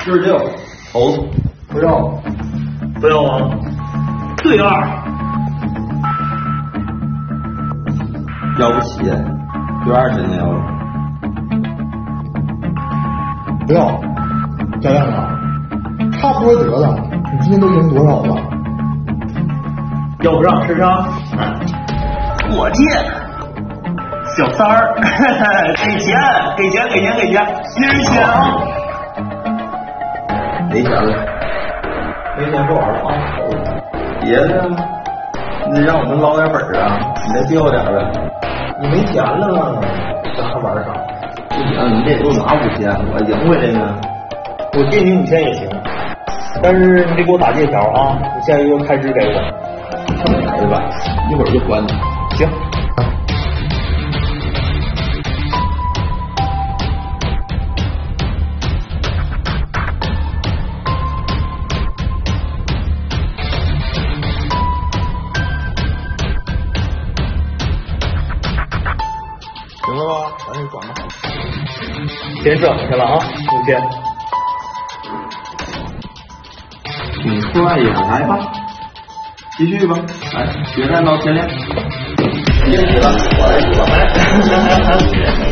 46，猴子， 不要， 不要啊！对2， 要不起，对2真的要了。 不要，小亮啊，差不多得了，你今天都赢多少了？ 要不让吃啥？我借。小三儿，给钱，新人钱啊！ 没钱了， 没钱不玩了啊！ 别的，你得让我们捞点本啊，你再掉点呗。 你没钱了，咱还玩啥？ 不行，你得给我拿5000，我赢回来呢。 我借你5000也行，但是你得给我打借条啊！你下个月开支给我。 来吧，一会儿就还你。 行。 行了吧，赶紧转吧。 先整去了啊，5000。 挺帅呀，来吧，继续吧，来，决战到前列。别举了，我来举了。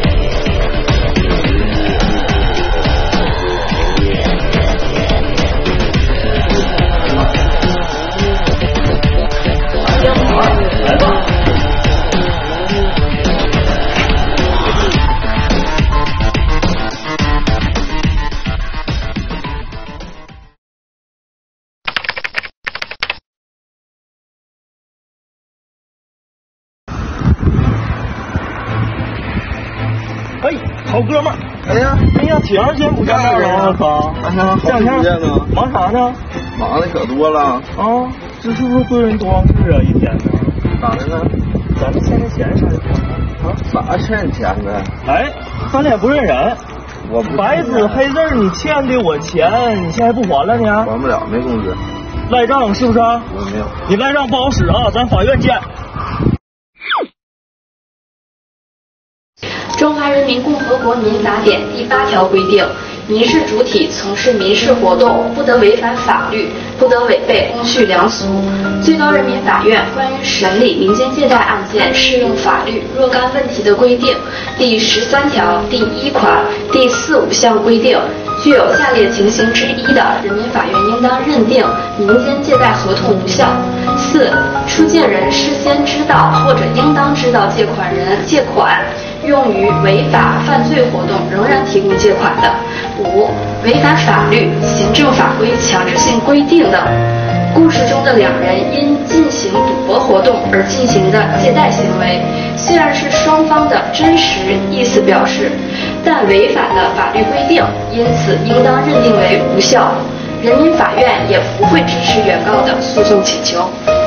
来吧。哎，好哥们儿！ 哎呀， 挺长时间不见面了，我操！ 哎呀，好久不见呢。 忙啥呢？ 忙的可多了。 啊，这是不是贵人多忘事啊？一天呢？ 咋的呢？ 咱们欠的钱啥的啊？ 啥欠钱呗？ 哎，咱俩不认人。 我不白纸黑字，你欠的我钱，你现在不还了呢？ 还不了，没工资。 赖账是不是？ 我没有。 你赖账不好使啊，咱法院见。 中华人民共和国民法典第8条规定，民事主体从事民事活动，不得违反法律，不得违背公序良俗。最高人民法院关于审理民间借贷案件适用法律若干问题的规定第13条第1款第4、5项规定，具有下列情形之一的，人民法院应当认定民间借贷合同无效。4. 出借人事先知道或者应当知道借款人借款用于违法犯罪活动，仍然提供借款的。5. 违反法律、行政法规强制性规定的。故事中的2人因进行赌博活动而进行的借贷行为，虽然是双方的真实意思表示，但违反了法律规定，因此应当认定为无效。人民法院也不会支持原告的诉讼请求。